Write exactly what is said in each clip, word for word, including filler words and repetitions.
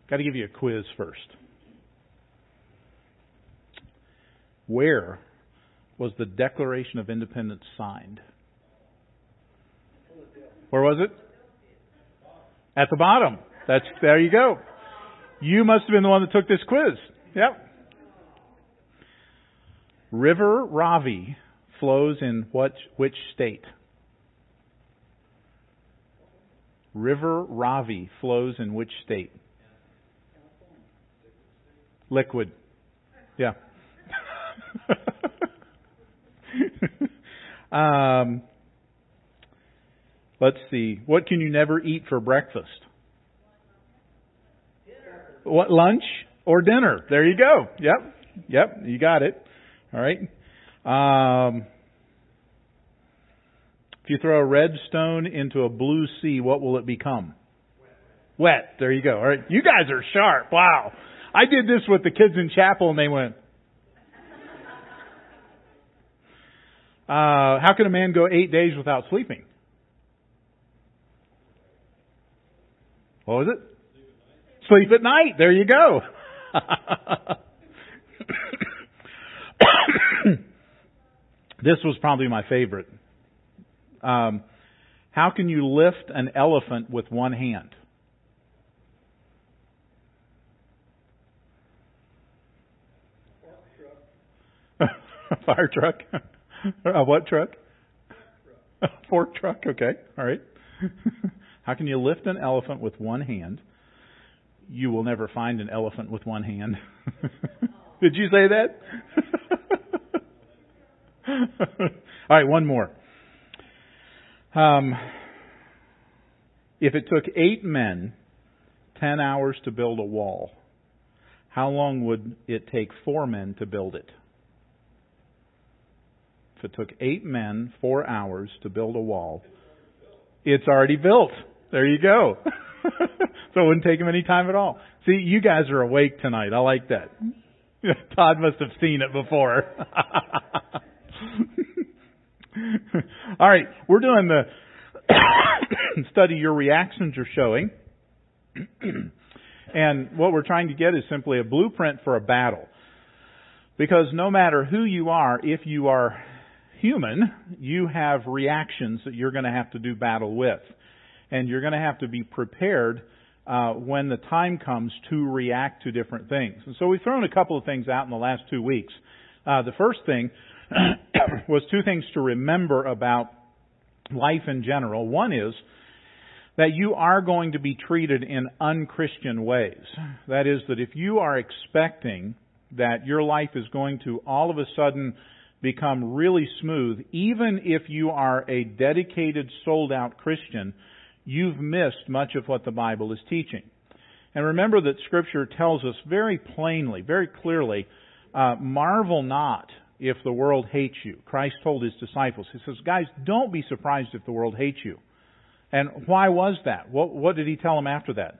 Got to give you a quiz first. Where was the Declaration of Independence signed? Where was it? At the bottom. That's there you go. You must have been the one that took this quiz. Yep. River Ravi flows in what which state? River Ravi flows in which state? Liquid. Yeah. um, let's see. What can you never eat for breakfast? What, lunch or dinner? There you go. Yep. Yep. You got it. All right. Um, if you throw a red stone into a blue sea, what will it become? Wet. Wet. There you go. All right. You guys are sharp. Wow. I did this with the kids in chapel and they went. Uh, how can a man go eight days without sleeping? What was it? Sleep at night. There you go. This was probably my favorite. Um, how can you lift an elephant with one hand? A fire truck? A what truck? A fork truck. Okay. All right. How can you lift an elephant with one hand? You will never find an elephant with one hand. Did you say that? All right, one more. Um, if it took eight men ten hours to build a wall, how long would it take four men to build it? If it took eight men four hours to build a wall, it's already built. There you go. So it wouldn't take them any time at all. See, you guys are awake tonight. I like that. Todd must have seen it before. All right, we're doing the study Your Reactions Are Showing. And what we're trying to get is simply a blueprint for a battle. Because no matter who you are, if you are human, you have reactions that you're going to have to do battle with. And you're going to have to be prepared uh, when the time comes to react to different things. And so we've thrown a couple of things out in the last two weeks. Uh, the first thing was two things to remember about life in general. One is that you are going to be treated in unchristian ways. That is, that if you are expecting that your life is going to all of a sudden become really smooth, even if you are a dedicated, sold-out Christian, you've missed much of what the Bible is teaching. And remember that Scripture tells us very plainly, very clearly, uh, marvel not if the world hates you. Christ told His disciples, He says, guys, don't be surprised if the world hates you. And why was that? What, what did He tell them after that?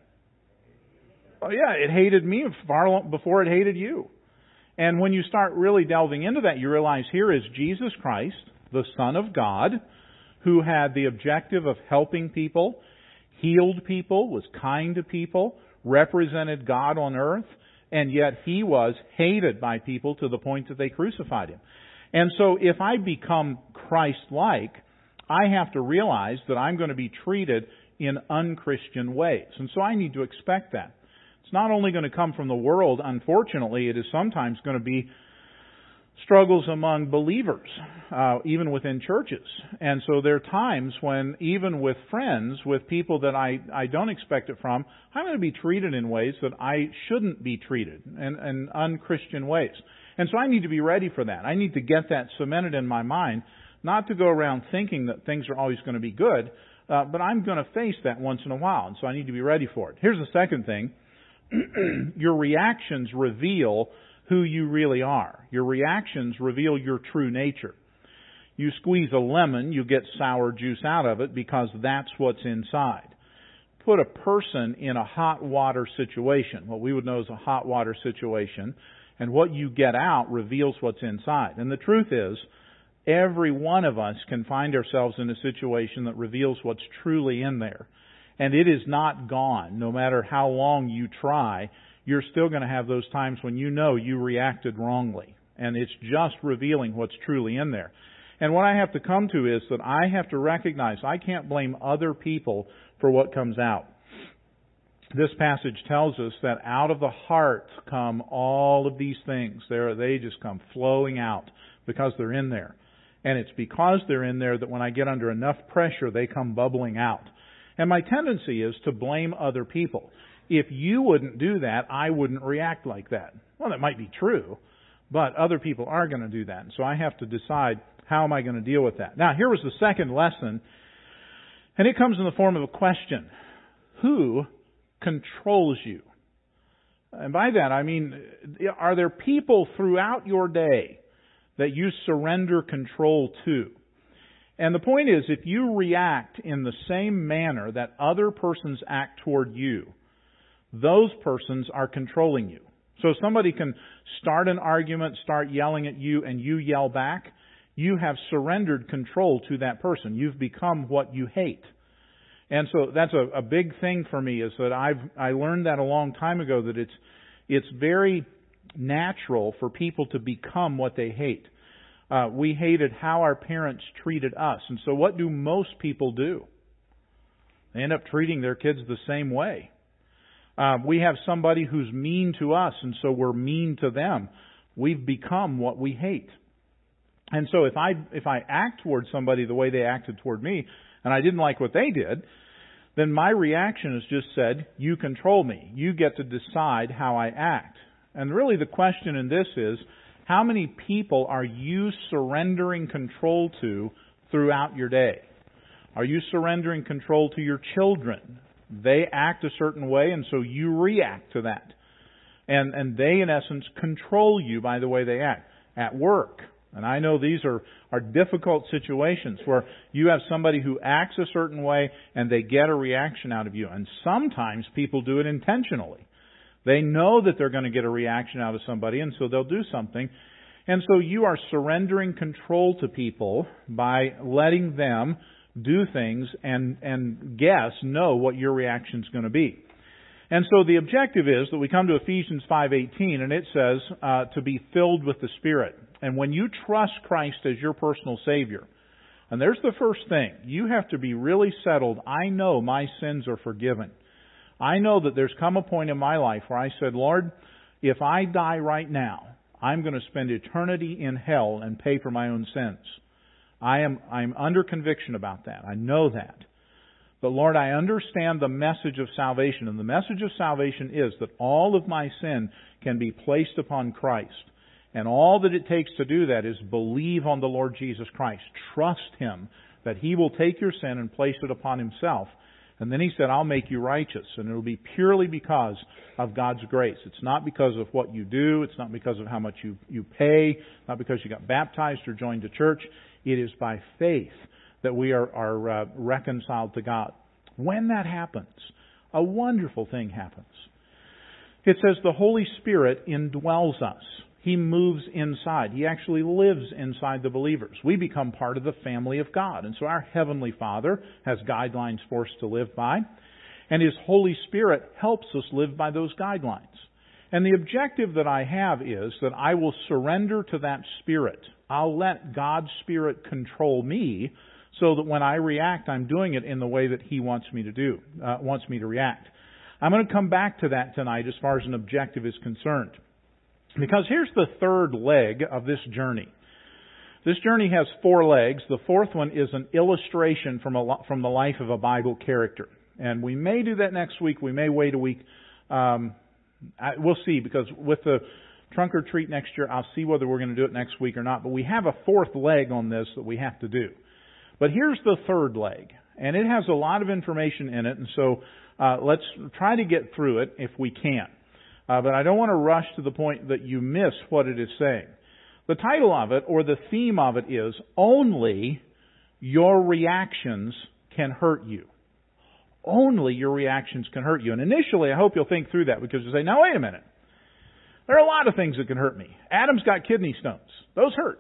Oh yeah, it hated me far before it hated you. And when you start really delving into that, you realize here is Jesus Christ, the Son of God, who had the objective of helping people, healed people, was kind to people, represented God on earth, and yet He was hated by people to the point that they crucified Him. And so if I become Christ-like, I have to realize that I'm going to be treated in unchristian ways. And so I need to expect that. It's not only going to come from the world, unfortunately, it is sometimes going to be struggles among believers, uh, even within churches. And so there are times when, even with friends, with people that I, I don't expect it from, I'm going to be treated in ways that I shouldn't be treated, in, in unchristian ways. And so I need to be ready for that. I need to get that cemented in my mind, not to go around thinking that things are always going to be good, uh, but I'm going to face that once in a while, and so I need to be ready for it. Here's the second thing. Your reactions reveal who you really are. Your reactions reveal your true nature. You squeeze a lemon, you get sour juice out of it because that's what's inside. Put a person in a hot water situation, what we would know as a hot water situation, and what you get out reveals what's inside. And the truth is, every one of us can find ourselves in a situation that reveals what's truly in there. And it is not gone. No matter how long you try, you're still going to have those times when you know you reacted wrongly. And it's just revealing what's truly in there. And what I have to come to is that I have to recognize I can't blame other people for what comes out. This passage tells us that out of the heart come all of these things. They're, they just come flowing out because they're in there. And it's because they're in there that when I get under enough pressure, they come bubbling out. And my tendency is to blame other people. If you wouldn't do that, I wouldn't react like that. Well, that might be true, but other people are going to do that. And so I have to decide, how am I going to deal with that? Now, here was the second lesson, and it comes in the form of a question. Who controls you? And by that, I mean, are there people throughout your day that you surrender control to? And the point is, if you react in the same manner that other persons act toward you, those persons are controlling you. So somebody can start an argument, start yelling at you, and you yell back. You have surrendered control to that person. You've become what you hate. And so that's a, a big thing for me, is that I've I learned that a long time ago, that it's it's very natural for people to become what they hate. Uh, we hated how our parents treated us. And so what do most people do? They end up treating their kids the same way. Uh, we have somebody who's mean to us, and so we're mean to them. We've become what we hate. And so if I if I act toward somebody the way they acted toward me, and I didn't like what they did, then my reaction is just said, you control me. You get to decide how I act. And really the question in this is, how many people are you surrendering control to throughout your day? Are you surrendering control to your children? They act a certain way, and so you react to that. And and they, in essence, control you by the way they act. At work. And I know these are, are difficult situations where you have somebody who acts a certain way and they get a reaction out of you. And sometimes people do it intentionally. They know that they're going to get a reaction out of somebody, and so they'll do something. And so you are surrendering control to people by letting them do things and, and guess, know what your reaction is going to be. And so the objective is that we come to Ephesians five eighteen, and it says uh, to be filled with the Spirit. And when you trust Christ as your personal Savior, and there's the first thing, you have to be really settled. I know my sins are forgiven. I know that there's come a point in my life where I said, Lord, if I die right now, I'm going to spend eternity in hell and pay for my own sins. I am I'm under conviction about that. I know that. But Lord, I understand the message of salvation. And the message of salvation is that all of my sin can be placed upon Christ. And all that it takes to do that is believe on the Lord Jesus Christ. Trust Him that He will take your sin and place it upon Himself. And then He said, I'll make you righteous. And it will be purely because of God's grace. It's not because of what you do. It's not because of how much you, you pay. Not because you got baptized or joined a church. It is by faith that we are, are uh, reconciled to God. When that happens, a wonderful thing happens. It says the Holy Spirit indwells us. He moves inside. He actually lives inside the believers. We become part of the family of God. And so our Heavenly Father has guidelines for us to live by. And His Holy Spirit helps us live by those guidelines. And the objective that I have is that I will surrender to that Spirit. I'll let God's Spirit control me so that when I react, I'm doing it in the way that He wants me to do, uh, wants me to react. I'm going to come back to that tonight as far as an objective is concerned. Because here's the third leg of this journey. This journey has four legs. The fourth one is an illustration from a, from the life of a Bible character. And we may do that next week. We may wait a week. Um, I, we'll see, because with the trunk or treat next year, I'll see whether we're going to do it next week or not. But we have a fourth leg on this that we have to do. But here's the third leg. And it has a lot of information in it. And so uh, let's try to get through it if we can. Uh, but I don't want to rush to the point that you miss what it is saying. The title of it, or the theme of it, is Only Your Reactions Can Hurt You. Only your reactions can hurt you. And initially, I hope you'll think through that, because you say, now wait a minute. There are a lot of things that can hurt me. Adam's got kidney stones. Those hurt.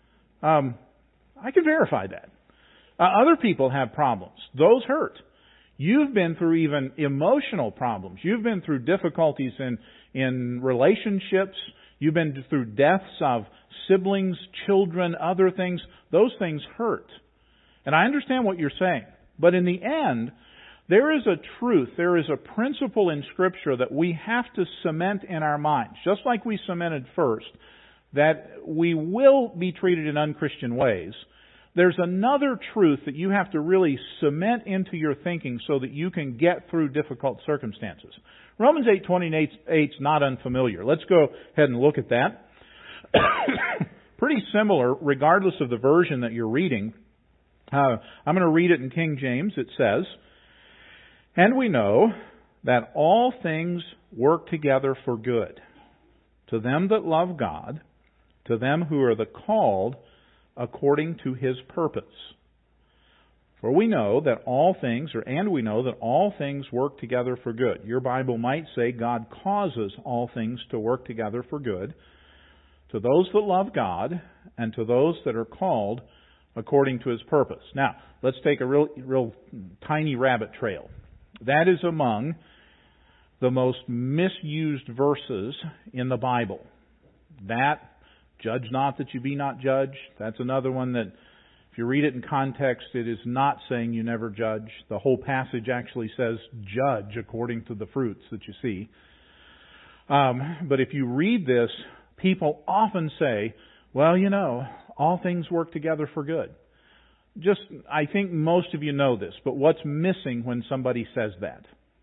Um, I can verify that. Uh, other people have problems. Those hurt. You've been through even emotional problems. You've been through difficulties in, in relationships. You've been through deaths of siblings, children, other things. Those things hurt. And I understand what you're saying. But in the end, there is a truth, there is a principle in Scripture that we have to cement in our minds, just like we cemented first, that we will be treated in unchristian ways. There's another truth that you have to really cement into your thinking so that you can get through difficult circumstances. Romans eight twenty-eight is not unfamiliar. Let's go ahead and look at that. Pretty similar, regardless of the version that you're reading. Uh, I'm going to read it in King James. It says, "And we know that all things work together for good, to them that love God, to them who are the called according to His purpose. For we know that all things, or and we know that all things work together for good." Your Bible might say God causes all things to work together for good, to those that love God, and to those that are called according to His purpose. Now, let's take a real, real tiny rabbit trail. That is among the most misused verses in the Bible. That, "Judge not that you be not judged," that's another one that, if you read it in context, it is not saying you never judge. The whole passage actually says, "Judge according to the fruits that you see." Um, but if you read this, people often say, "Well, you know, all things work together for good." Just, I think most of you know this, but what's missing when somebody says that?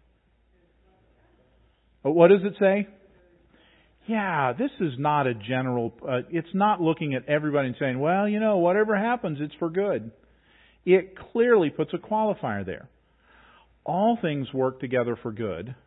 What does it say? Yeah, this is not a general, uh, it's not looking at everybody and saying, "Well, you know, whatever happens, it's for good." It clearly puts a qualifier there. All things work together for good.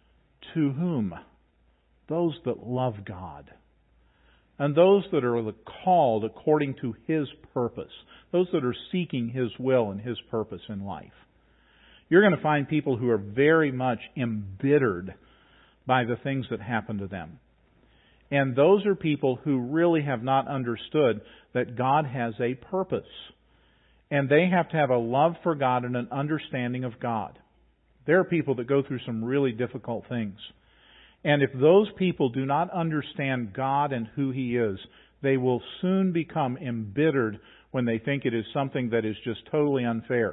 To whom? Those that love God. And those that are called according to His purpose. Those that are seeking His will and His purpose in life. You're going to find people who are very much embittered by the things that happen to them. And those are people who really have not understood that God has a purpose. And they have to have a love for God and an understanding of God. There are people that go through some really difficult things. And if those people do not understand God and who He is, they will soon become embittered when they think it is something that is just totally unfair.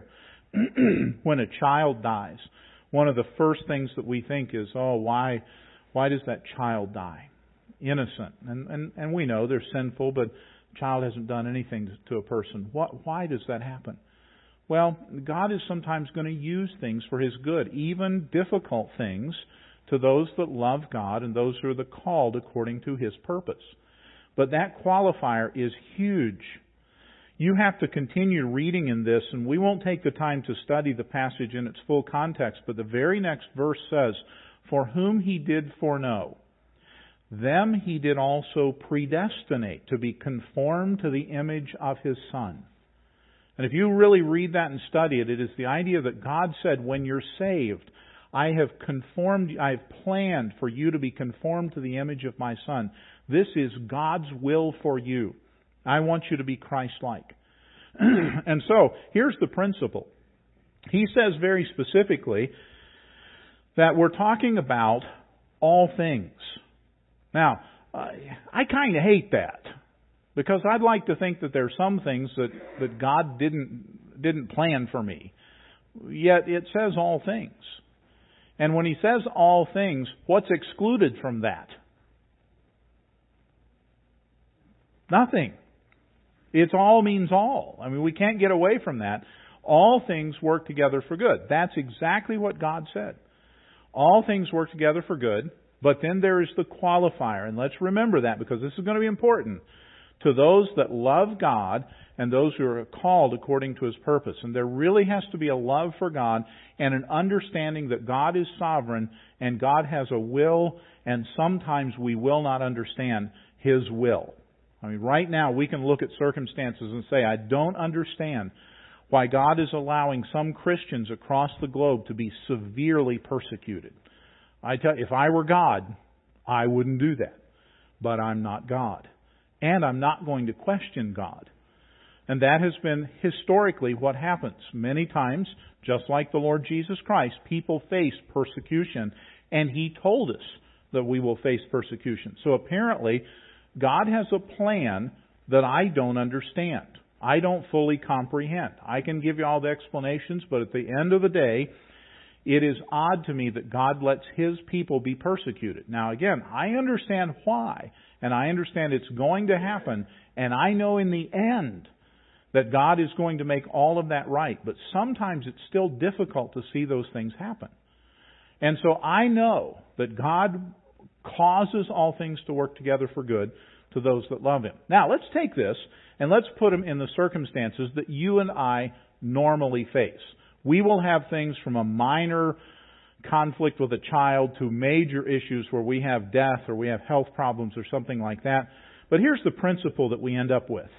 When a child dies, one of the first things that we think is, "Oh, why, why does that child die?" Innocent. And, and, and we know they're sinful, but the child hasn't done anything to, to a person. What, why does that happen? Well, God is sometimes going to use things for His good, even difficult things, to those that love God and those who are the called according to His purpose. But that qualifier is huge. You have to continue reading in this, and we won't take the time to study the passage in its full context, but the very next verse says, "For whom He did foreknow, them He did also predestinate to be conformed to the image of His Son." And if you really read that and study it, it is the idea that God said, when you're saved, I have conformed, I have planned for you to be conformed to the image of my Son. This is God's will for you. I want you to be Christ-like. And so, here's the principle. He says very specifically that we're talking about all things. Now, I kind of hate that, because I'd like to think that there are some things that, that God didn't didn't plan for me. Yet it says all things. And when He says all things, what's excluded from that? Nothing. It's all means all. I mean, we can't get away from that. All things work together for good. That's exactly what God said. All things work together for good, but then there is the qualifier. And let's remember that, because this is going to be important. To those that love God and those who are called according to His purpose. And there really has to be a love for God and an understanding that God is sovereign and God has a will, and sometimes we will not understand His will. I mean, right now we can look at circumstances and say, I don't understand why God is allowing some Christians across the globe to be severely persecuted. I tell you, if I were God, I wouldn't do that. But I'm not God. And I'm not going to question God. And that has been historically what happens. Many times, just like the Lord Jesus Christ, people face persecution, and He told us that we will face persecution. So apparently, God has a plan that I don't understand. I don't fully comprehend. I can give you all the explanations, but at the end of the day, it is odd to me that God lets His people be persecuted. Now again, I understand why, and I understand it's going to happen, and I know in the end that God is going to make all of that right. But sometimes it's still difficult to see those things happen. And so I know that God causes all things to work together for good to those that love Him. Now, let's take this and let's put them in the circumstances that you and I normally face. We will have things from a minor conflict with a child to major issues where we have death or we have health problems or something like that. But here's the principle that we end up with.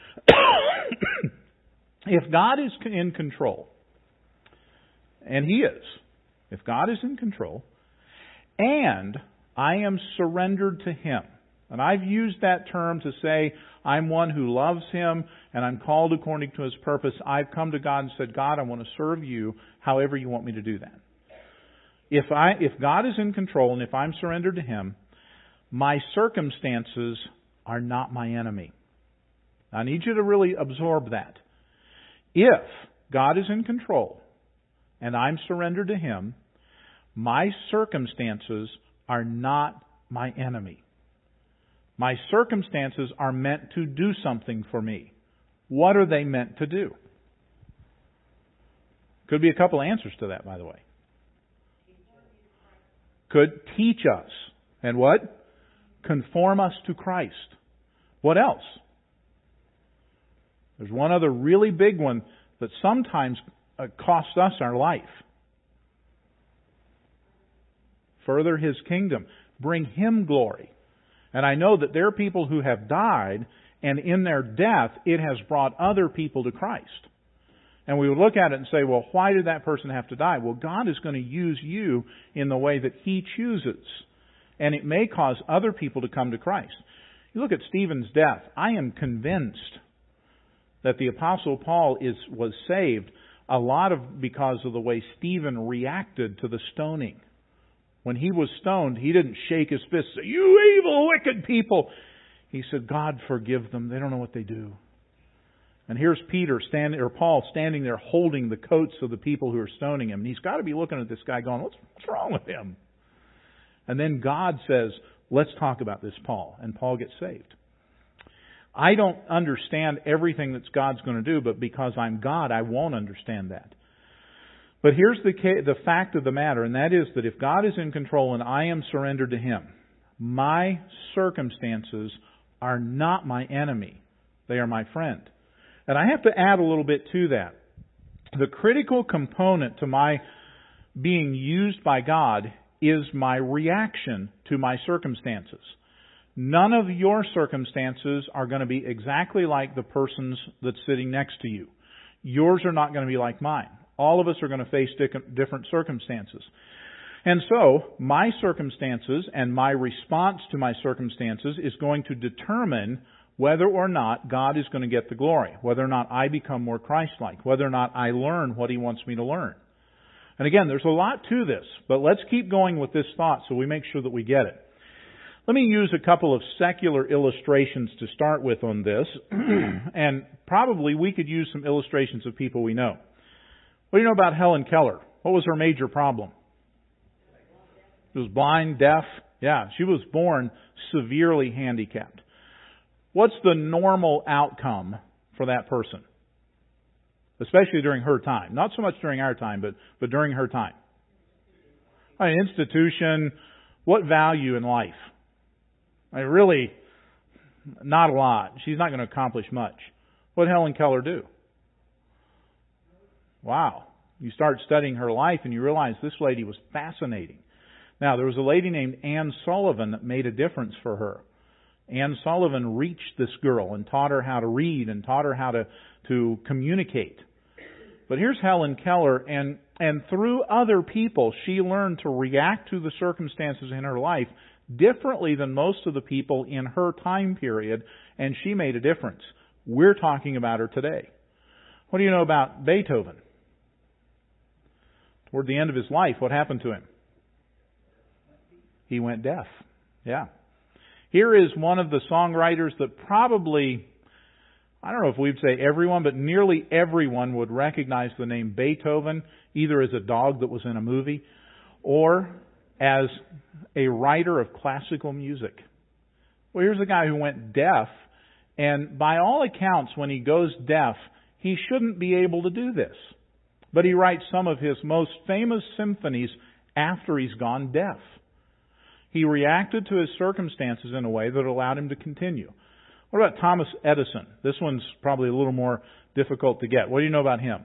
If God is in control, and He is, if God is in control, and I am surrendered to Him, and I've used that term to say I'm one who loves Him and I'm called according to His purpose, I've come to God and said, God, I want to serve You however You want me to do that. If I, if God is in control and if I'm surrendered to Him, my circumstances are not my enemy. I need you to really absorb that. If God is in control and I'm surrendered to Him, my circumstances are not my enemy. My circumstances are meant to do something for me. What are they meant to do? Could be a couple answers to that, by the way. Could teach us. And what? Conform us to Christ. What else? There's one other really big one that sometimes costs us our life. Further His kingdom. Bring Him glory. And I know that there are people who have died, and in their death, it has brought other people to Christ. And we would look at it and say, well, why did that person have to die? Well, God is going to use you in the way that He chooses. And it may cause other people to come to Christ. You look at Stephen's death. I am convinced that the Apostle Paul is was saved a lot of because of the way Stephen reacted to the stoning. When he was stoned, he didn't shake his fist and say, "You evil, wicked people." He said, "God, forgive them. They don't know what they do." And here's Peter standing, or Paul standing there holding the coats of the people who are stoning him. And he's got to be looking at this guy going, what's, what's wrong with him? And then God says, let's talk about this, Paul. And Paul gets saved. I don't understand everything that God's going to do, but because I'm God, I won't understand that. But here's the the fact of the matter, and that is that if God is in control and I am surrendered to Him, my circumstances are not my enemy. They are my friend. And I have to add a little bit to that. The critical component to my being used by God is my reaction to my circumstances. None of your circumstances are going to be exactly like the person's that's sitting next to you. Yours are not going to be like mine. All of us are going to face different circumstances. And so, my circumstances and my response to my circumstances is going to determine whether or not God is going to get the glory, whether or not I become more Christ-like, whether or not I learn what He wants me to learn. And again, there's a lot to this, but let's keep going with this thought so we make sure that we get it. Let me use a couple of secular illustrations to start with on this, and probably we could use some illustrations of people we know. What do you know about Helen Keller? What was her major problem? She was blind, deaf. Yeah, she was born severely handicapped. What's the normal outcome for that person? Especially during her time. Not so much during our time, but, but during her time. An institution, what value in life? I mean, really, not a lot. She's not going to accomplish much. What did Helen Keller do? Wow. You start studying her life and you realize this lady was fascinating. Now, there was a lady named Anne Sullivan that made a difference for her. Anne Sullivan reached this girl and taught her how to read and taught her how to, to communicate. But here's Helen Keller, and, and through other people, she learned to react to the circumstances in her life differently than most of the people in her time period, and she made a difference. We're talking about her today. What do you know about Beethoven? Toward the end of his life, what happened to him? He went deaf. Yeah. Here is one of the songwriters that probably, I don't know if we'd say everyone, but nearly everyone would recognize the name Beethoven, either as a dog that was in a movie or as a writer of classical music. Well, here's a guy who went deaf, and by all accounts, when he goes deaf, he shouldn't be able to do this. But he writes some of his most famous symphonies after he's gone deaf. He reacted to his circumstances in a way that allowed him to continue. What about Thomas Edison? This one's probably a little more difficult to get. What do you know about him?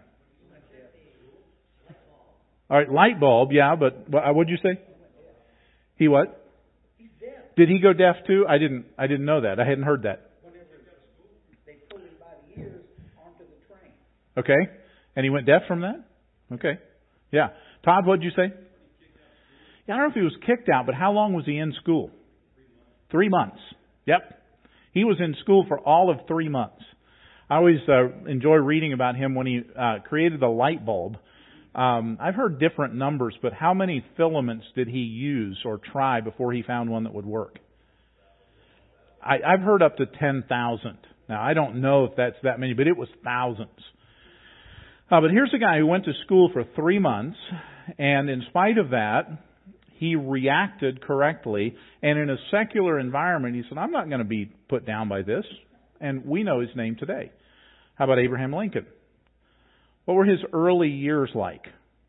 All right, light bulb, yeah, but what did you say? He what? Did he go deaf too? I didn't. I didn't know that. I hadn't heard that. They pulled him by the ears onto the train. Okay, and he went deaf from that. Okay, yeah. Todd, what did you say? Yeah, I don't know if he was kicked out, but how long was he in school? Three months. Yep, he was in school for all of three months. I always uh, enjoy reading about him when he uh, created the light bulb. Um, I've heard different numbers, but how many filaments did he use or try before he found one that would work? I, I've heard up to ten thousand. Now, I don't know if that's that many, but it was thousands. Uh, but here's a guy who went to school for three months, and in spite of that, he reacted correctly. And in a secular environment, he said, I'm not going to be put down by this. And we know his name today. How about Abraham Lincoln? What were his early years like?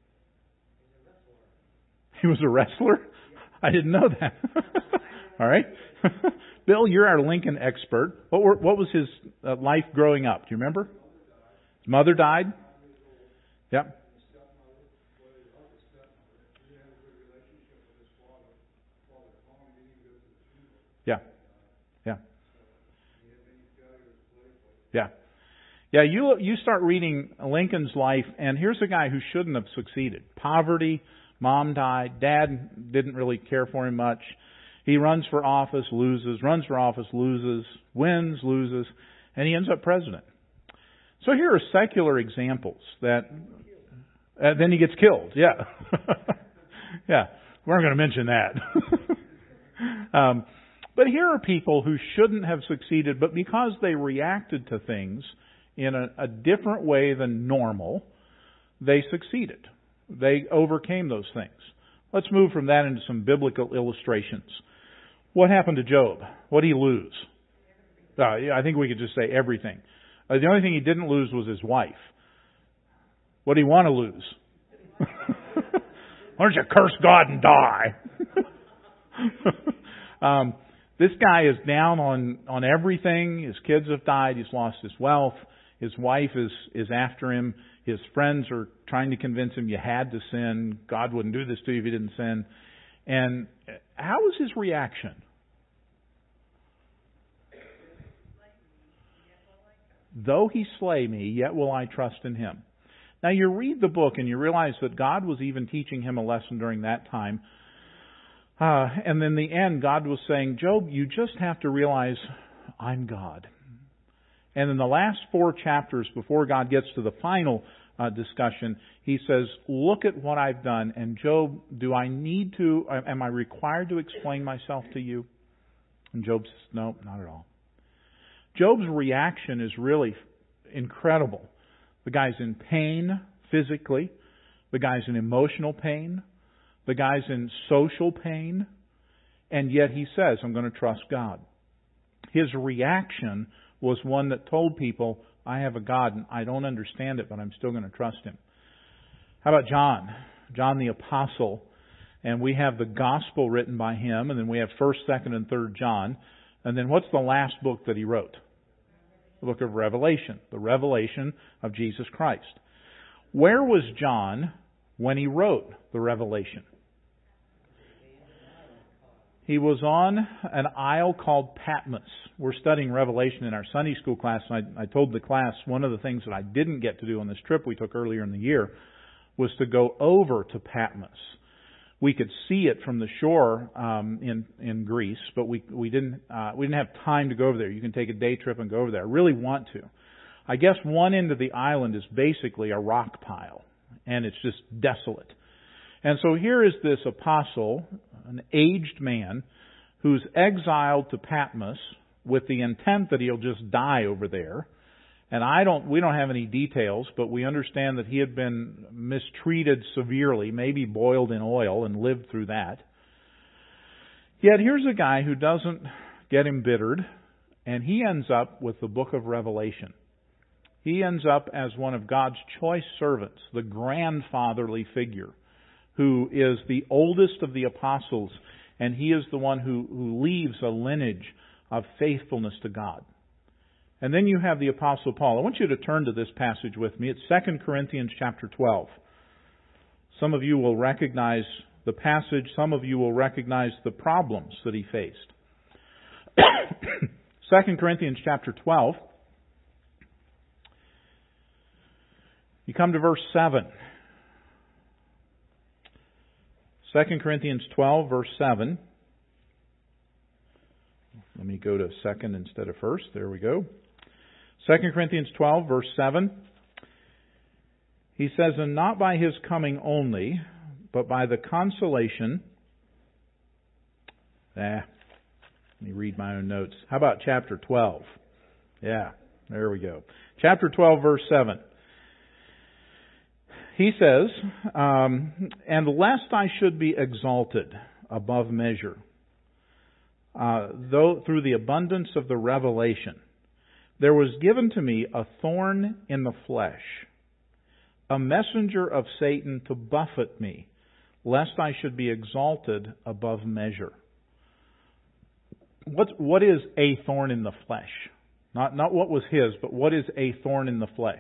He was a wrestler? I didn't know that. All right. Bill, you're our Lincoln expert. What were, what was his uh, life growing up? Do you remember? His mother died? Yep. Yeah. Yeah. Yeah. Yeah, you you start reading Lincoln's life, and here's a guy who shouldn't have succeeded. Poverty, mom died, dad didn't really care for him much. He runs for office, loses, runs for office, loses, wins, loses, and he ends up president. So here are secular examples that... Uh, then he gets killed, yeah. Yeah, we aren't going to mention that. um, but here are people who shouldn't have succeeded, but because they reacted to things in a, a different way than normal, they succeeded. They overcame those things. Let's move from that into some biblical illustrations. What happened to Job? What did he lose? Uh, yeah, I think we could just say everything. Uh, the only thing he didn't lose was his wife. What do you want to lose? Why don't you curse God and die? um, this guy is down on, on everything. His kids have died. He's lost his wealth. His wife is, is after him. His friends are trying to convince him you had to sin. God wouldn't do this to you if you didn't sin. And how was his reaction? Though he slay me, yet will I trust in him. Now you read the book and you realize that God was even teaching him a lesson during that time. Uh, and in the end, God was saying, Job, you just have to realize I'm God. And in the last four chapters, before God gets to the final uh, discussion, he says, look at what I've done. And Job, do I need to, am I required to explain myself to you? And Job says, no, not at all. Job's reaction is really incredible. The guy's in pain physically. The guy's in emotional pain. The guy's in social pain. And yet he says, I'm going to trust God. His reaction was one that told people, I have a God and I don't understand it, but I'm still going to trust Him. How about John? John the Apostle. And we have the Gospel written by him. And then we have first, second, and third John. And then what's the last book that he wrote? The book of Revelation. The revelation of Jesus Christ. Where was John when he wrote the Revelation? He was on an isle called Patmos. We're studying Revelation in our Sunday school class. And I, I told the class one of the things that I didn't get to do on this trip we took earlier in the year was to go over to Patmos, We could see it from the shore um, in in Greece, but we we didn't uh, we didn't have time to go over there. You can take a day trip and go over there. I really want to. I guess one end of the island is basically a rock pile, and it's just desolate. And so here is this apostle, an aged man, who's exiled to Patmos with the intent that he'll just die over there. And I don't, we don't have any details, but we understand that he had been mistreated severely, maybe boiled in oil and lived through that. Yet here's a guy who doesn't get embittered, and he ends up with the book of Revelation. He ends up as one of God's choice servants, the grandfatherly figure, who is the oldest of the apostles, and he is the one who, who leaves a lineage of faithfulness to God. And then you have the Apostle Paul. I want you to turn to this passage with me. It's Second Corinthians chapter twelve. Some of you will recognize the passage. Some of you will recognize the problems that he faced. Second Corinthians chapter twelve. You come to verse seven. Second Corinthians twelve, verse seven. Let me go to second instead of first. There we go. Second Corinthians twelve, verse seven. He says, "And not by his coming only, but by the consolation..." Ah, let me read my own notes. How about chapter twelve? Yeah, there we go. Chapter twelve, verse seven. He says, um, "And lest I should be exalted above measure, uh, though through the abundance of the revelation, there was given to me a thorn in the flesh, a messenger of Satan to buffet me, lest I should be exalted above measure." What, what is a thorn in the flesh? Not, not what was his, but what is a thorn in the flesh?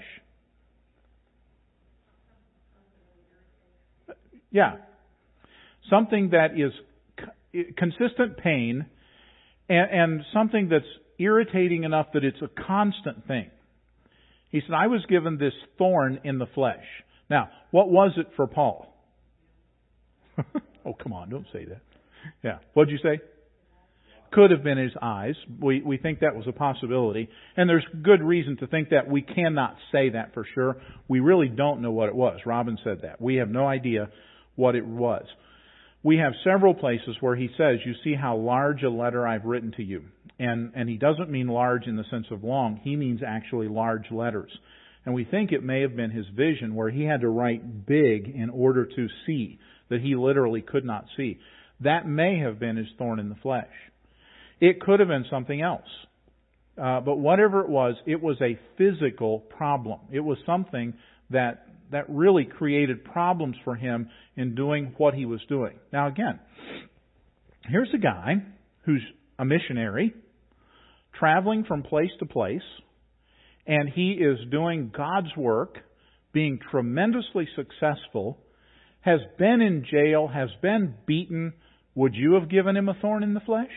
Yeah. Something that is consistent pain and, and something that's irritating enough that it's a constant thing. He said, I was given this thorn in the flesh. Now, what was it for Paul? Oh, come on, don't say that. Yeah. What'd you say? Could have been his eyes. We we think that was a possibility. And there's good reason to think that. We cannot say that for sure. We really don't know what it was. Robin said that. We have no idea what it was. We have several places where he says, you see how large a letter I've written to you. And, and he doesn't mean large in the sense of long. He means actually large letters. And we think it may have been his vision where he had to write big in order to see, that he literally could not see. That may have been his thorn in the flesh. It could have been something else. Uh, but whatever it was, it was a physical problem. It was something that that really created problems for him in doing what he was doing. Now again, here's a guy who's a missionary, traveling from place to place, and he is doing God's work, being tremendously successful, has been in jail, has been beaten. Would you have given him a thorn in the flesh?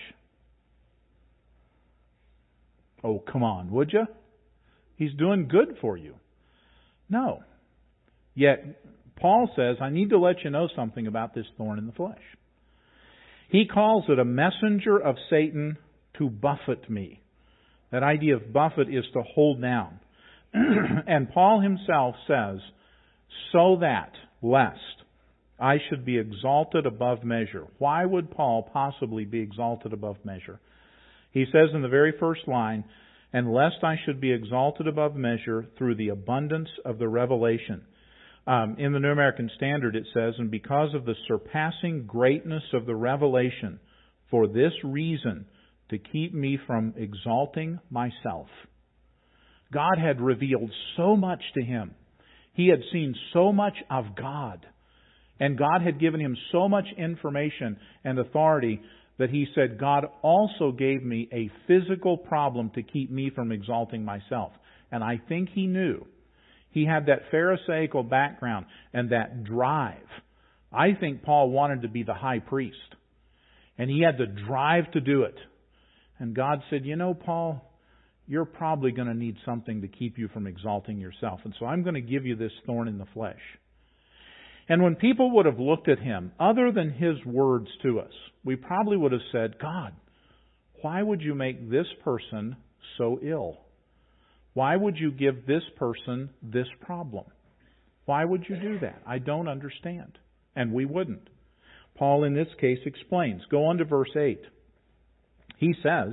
Oh, come on, would you? He's doing good for you. No. Yet, Paul says, I need to let you know something about this thorn in the flesh. He calls it a messenger of Satan to buffet me. That idea of buffet is to hold down. And Paul himself says, so that, lest I should be exalted above measure. Why would Paul possibly be exalted above measure? He says in the very first line, and lest I should be exalted above measure through the abundance of the revelation. Um, in the New American Standard it says, and because of the surpassing greatness of the revelation, for this reason, to keep me from exalting myself. God had revealed so much to him. He had seen so much of God. And God had given him so much information and authority that he said, God also gave me a physical problem to keep me from exalting myself. And I think he knew. He had that Pharisaical background and that drive. I think Paul wanted to be the high priest. And he had the drive to do it. And God said, you know, Paul, you're probably going to need something to keep you from exalting yourself. And so I'm going to give you this thorn in the flesh. And when people would have looked at him, other than his words to us, we probably would have said, God, why would you make this person so ill? Why would you give this person this problem? Why would you do that? I don't understand. And we wouldn't. Paul in this case explains. Go on to verse eight. He says,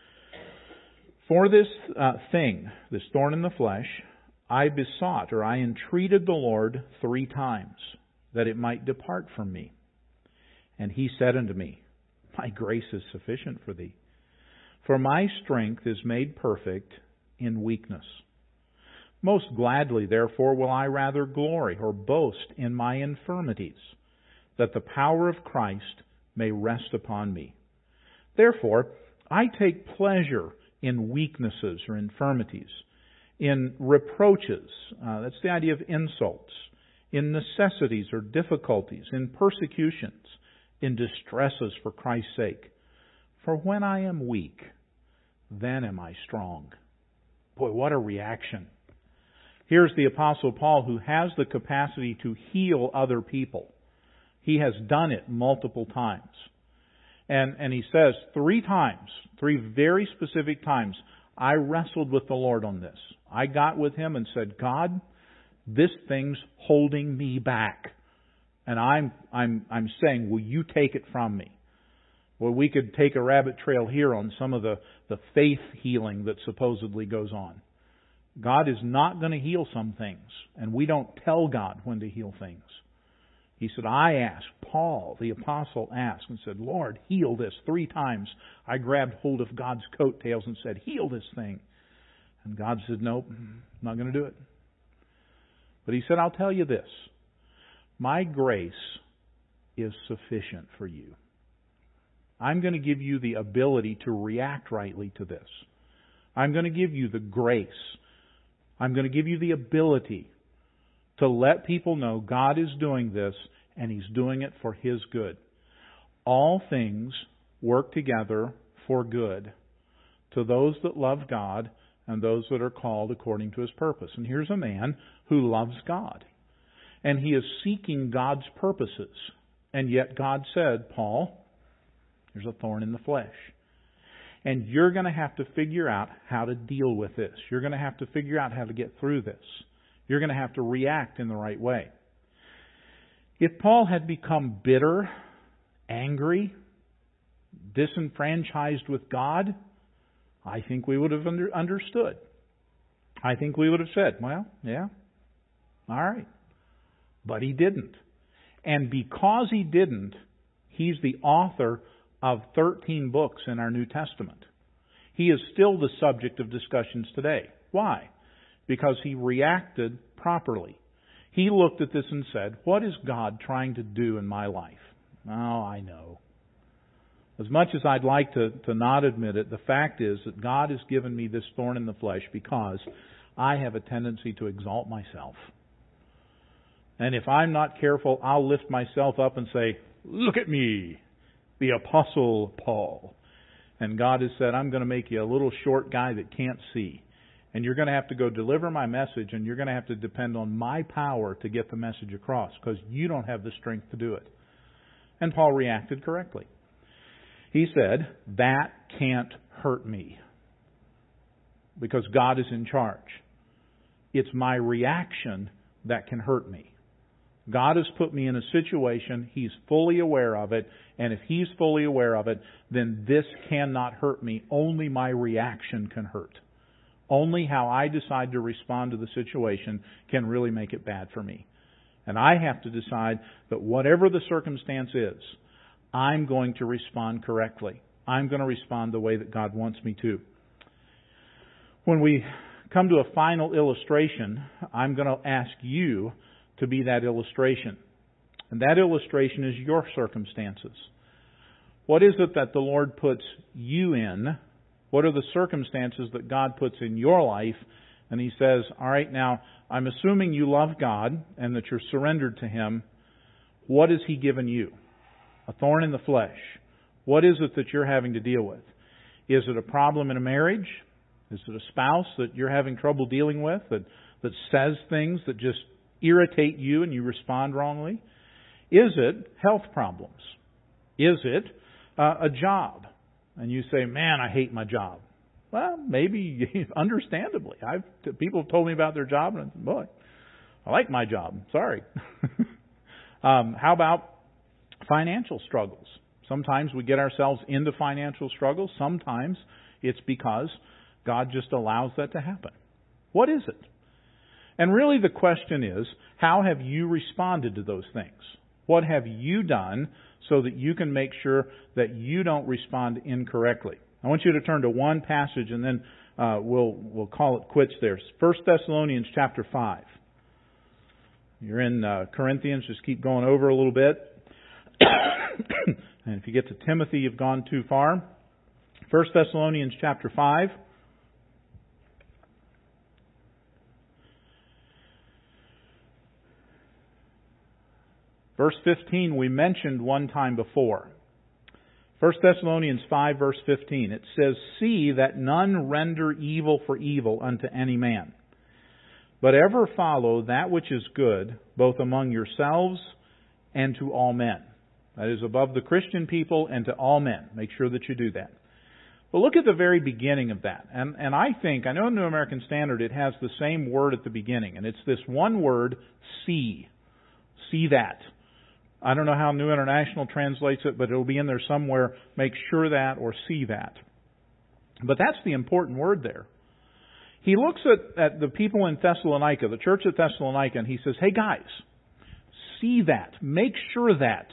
For this uh, thing, this thorn in the flesh, I besought, or I entreated the Lord three times, that it might depart from me. And he said unto me, My grace is sufficient for thee, for my strength is made perfect in weakness. Most gladly, therefore, will I rather glory or boast in my infirmities, that the power of Christ may rest upon me. Therefore, I take pleasure in weaknesses or infirmities, in reproaches, uh, that's the idea of insults, in necessities or difficulties, in persecutions, in distresses for Christ's sake. For when I am weak, then am I strong. Boy, what a reaction. Here's the Apostle Paul, who has the capacity to heal other people. He has done it multiple times. And, and he says three times, three very specific times, I wrestled with the Lord on this. I got with Him and said, God, this thing's holding me back. And I'm, I'm, I'm saying, will you take it from me? Well, we could take a rabbit trail here on some of the, the faith healing that supposedly goes on. God is not going to heal some things, and we don't tell God when to heal things. He said, I asked, Paul, the apostle, asked and said, Lord, heal this. Three times I grabbed hold of God's coattails and said, heal this thing. And God said, nope, I'm not going to do it. But He said, I'll tell you this. My grace is sufficient for you. I'm going to give you the ability to react rightly to this. I'm going to give you the grace. I'm going to give you the ability to let people know God is doing this and He's doing it for His good. All things work together for good to those that love God and those that are called according to His purpose. And here's a man who loves God. And he is seeking God's purposes. And yet God said, Paul, there's a thorn in the flesh. And you're going to have to figure out how to deal with this. You're going to have to figure out how to get through this. You're going to have to react in the right way. If Paul had become bitter, angry, disenfranchised with God, I think we would have under, understood. I think we would have said, well, yeah, all right. But he didn't. And because he didn't, he's the author of thirteen books in our New Testament. He is still the subject of discussions today. Why? Because he reacted properly. He looked at this and said, what is God trying to do in my life? Oh, I know. As much as I'd like to, to not admit it, the fact is that God has given me this thorn in the flesh because I have a tendency to exalt myself. And if I'm not careful, I'll lift myself up and say, look at me, the Apostle Paul. And God has said, I'm going to make you a little short guy that can't see. And you're going to have to go deliver my message, and you're going to have to depend on my power to get the message across, because you don't have the strength to do it. And Paul reacted correctly. He said, that can't hurt me, because God is in charge. It's my reaction that can hurt me. God has put me in a situation, He's fully aware of it, and if He's fully aware of it, then this cannot hurt me. Only my reaction can hurt. Only how I decide to respond to the situation can really make it bad for me. And I have to decide that whatever the circumstance is, I'm going to respond correctly. I'm going to respond the way that God wants me to. When we come to a final illustration, I'm going to ask you to be that illustration. And that illustration is your circumstances. What is it that the Lord puts you in? What are the circumstances that God puts in your life? And He says, all right, now, I'm assuming you love God and that you're surrendered to Him. What has He given you? A thorn in the flesh. What is it that you're having to deal with? Is it a problem in a marriage? Is it a spouse that you're having trouble dealing with that, that says things that just irritate you and you respond wrongly? Is it health problems? Is it uh, a job? And you say, man, I hate my job. Well, maybe, understandably. I've people have told me about their job, and I said, boy, I like my job. Sorry. um, how about financial struggles? Sometimes we get ourselves into financial struggles. Sometimes it's because God just allows that to happen. What is it? And really the question is, how have you responded to those things? What have you done so that you can make sure that you don't respond incorrectly? I want you to turn to one passage and then uh, we'll we'll call it quits there. First Thessalonians chapter five. You're in uh, Corinthians, just keep going over a little bit. And if you get to Timothy, you've gone too far. First Thessalonians chapter five. Verse fifteen we mentioned one time before. First Thessalonians five verse fifteen. It says, see that none render evil for evil unto any man, but ever follow that which is good, both among yourselves and to all men. That is above the Christian people and to all men. Make sure that you do that. But look at the very beginning of that. And, and I think, I know in New American Standard it has the same word at the beginning. And it's this one word, see. See that. I don't know how New International translates it, but it'll be in there somewhere. Make sure that or see that. But that's the important word there. He looks at, at the people in Thessalonica, the church at Thessalonica, and he says, hey guys, see that. Make sure that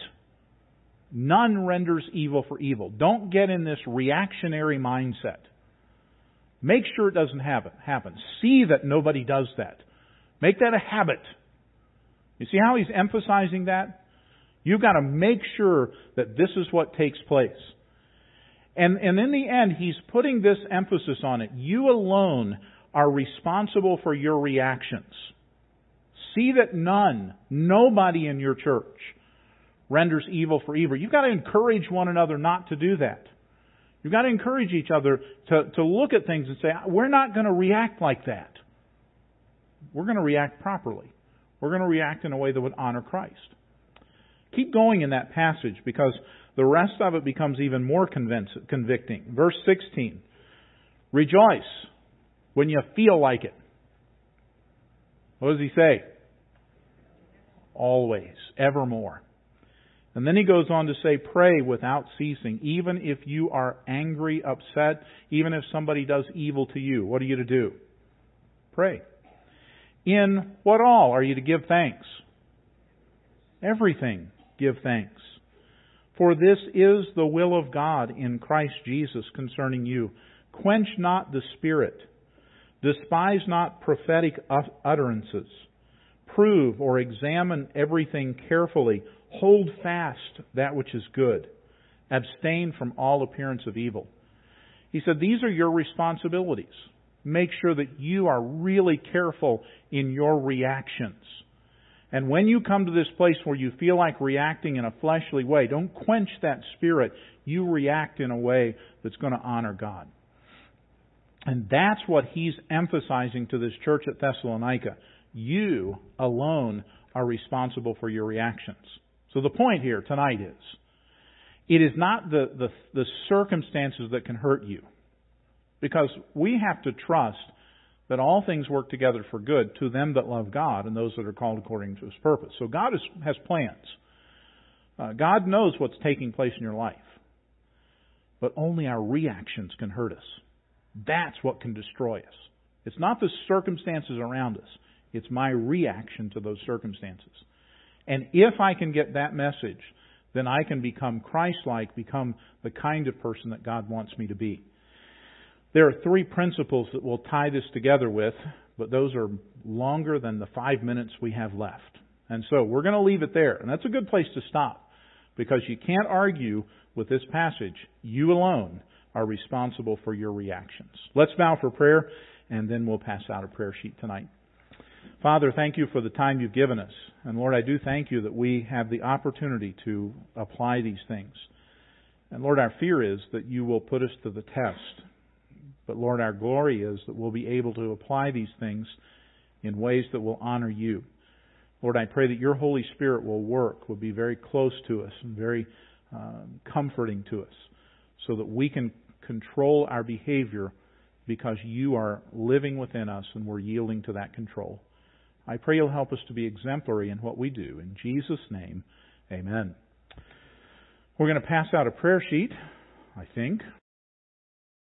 none renders evil for evil. Don't get in this reactionary mindset. Make sure it doesn't happen. happen. See that nobody does that. Make that a habit. You see how he's emphasizing that? You've got to make sure that this is what takes place. And, and in the end, he's putting this emphasis on it. You alone are responsible for your reactions. See that none, nobody in your church renders evil for evil. You've got to encourage one another not to do that. You've got to encourage each other to, to look at things and say, we're not going to react like that. We're going to react properly. We're going to react in a way that would honor Christ. Keep going in that passage because the rest of it becomes even more convinc- convicting. Verse sixteen. Rejoice when you feel like it. What does he say? Always, evermore. And then he goes on to say, pray without ceasing. Even if you are angry, upset, even if somebody does evil to you, what are you to do? Pray. In what all are you to give thanks? Everything give thanks. For this is the will of God in Christ Jesus concerning you. Quench not the Spirit. Despise not prophetic utterances. Prove or examine everything carefully. Hold fast that which is good. Abstain from all appearance of evil. He said, these are your responsibilities. Make sure that you are really careful in your reactions. And when you come to this place where you feel like reacting in a fleshly way, don't quench that spirit. You react in a way that's going to honor God. And that's what he's emphasizing to this church at Thessalonica. You alone are responsible for your reactions. So the point here tonight is, it is not the, the, the circumstances that can hurt you. Because we have to trust that all things work together for good to them that love God and those that are called according to His purpose. So God is, has plans. Uh, God knows what's taking place in your life. But only our reactions can hurt us. That's what can destroy us. It's not the circumstances around us. It's my reaction to those circumstances. And if I can get that message, then I can become Christ-like, become the kind of person that God wants me to be. There are three principles that we'll tie this together with, but those are longer than the five minutes we have left. And so we're going to leave it there. And that's a good place to stop, because you can't argue with this passage. You alone are responsible for your reactions. Let's bow for prayer, and then we'll pass out a prayer sheet tonight. Father, thank you for the time you've given us. And Lord, I do thank you that we have the opportunity to apply these things. And Lord, our fear is that you will put us to the test. But Lord, our glory is that we'll be able to apply these things in ways that will honor you. Lord, I pray that your Holy Spirit will work, will be very close to us and very uh, comforting to us, so that we can control our behavior because you are living within us and we're yielding to that control. I pray you'll help us to be exemplary in what we do. In Jesus' name, amen. We're going to pass out a prayer sheet, I think.